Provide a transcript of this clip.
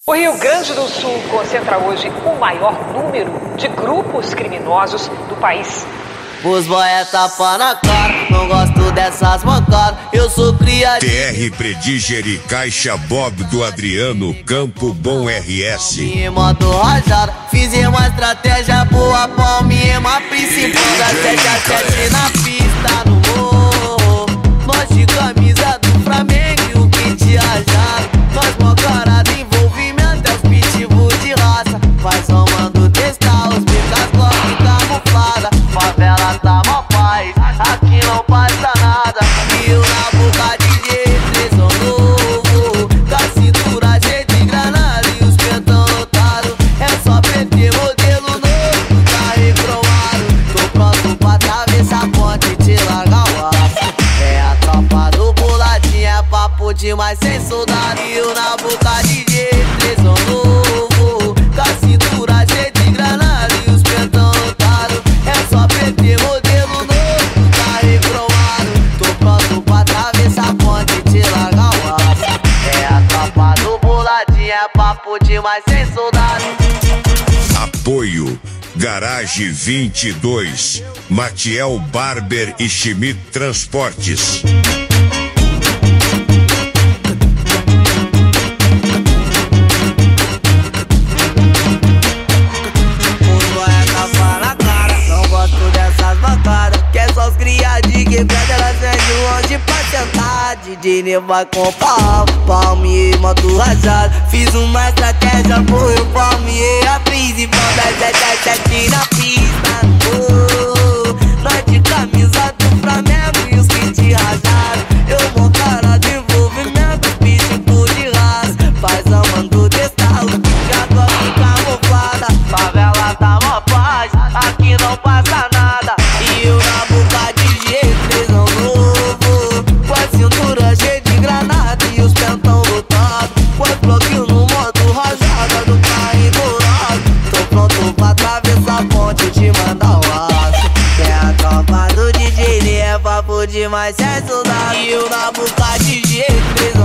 O Rio Grande do Sul concentra hoje o maior número de grupos criminosos do país. Os boy é tapa na cara, não gosto dessas mancadas, eu sou criativo. TR Predigeri, Caixa Bob do Adriano, Campo Bom RS. E moto rajada, fizemos uma estratégia boa, palminha principal da 7 a 7 na pista no morro. Nós de camisa do Flamengo e o kit rajado, nós mó cara de envolvimento, é os pitbull de raça. Vai somando testar os bicas Glock camuflada. Favela tá mó paz, aqui não passa nada. E eu na boca de jeito novo, com a cintura cheia de granada e os pentão lotado. É só PT modelo novo, carro cromado. Tô pronto pra atravessar a ponte e te largar o aço. É a tropa do boladinho, é papo demais sem soldado. E eu na boca de jeito novo, com a cintura cheia de granada e os pentão lotado. É só PT modelo novo, carro cromado. Tô pronto pra atravessar a ponte e te largar o aço. É a tropa do boladinho, é papo demais sem soldado. Apoio Garage 22, Matiel Barber e Schmidt Transportes. DJ vai com palme, moto rajado. Fiz uma estratégia boa, eu palmei a principal da 7 a 7 na pista no nós de camisa do Flamengo e os kit rajados. Eu vou cara de envolvimento, pitbull de raça. Faz a mando testar os pica Glock camuflada. Favela tá mó paz, aqui não passa nada. E eu na boca de jeito, tesão novo, com a cintura cheia de granada e os pentão lotados. Com as bloquinhos no modo rajada do carro dourado. Tô pronto pra atravessar a ponte e te mandar o aço. É a tropa do DJ, é papo demais, é soldado. E eu na boca de jeito,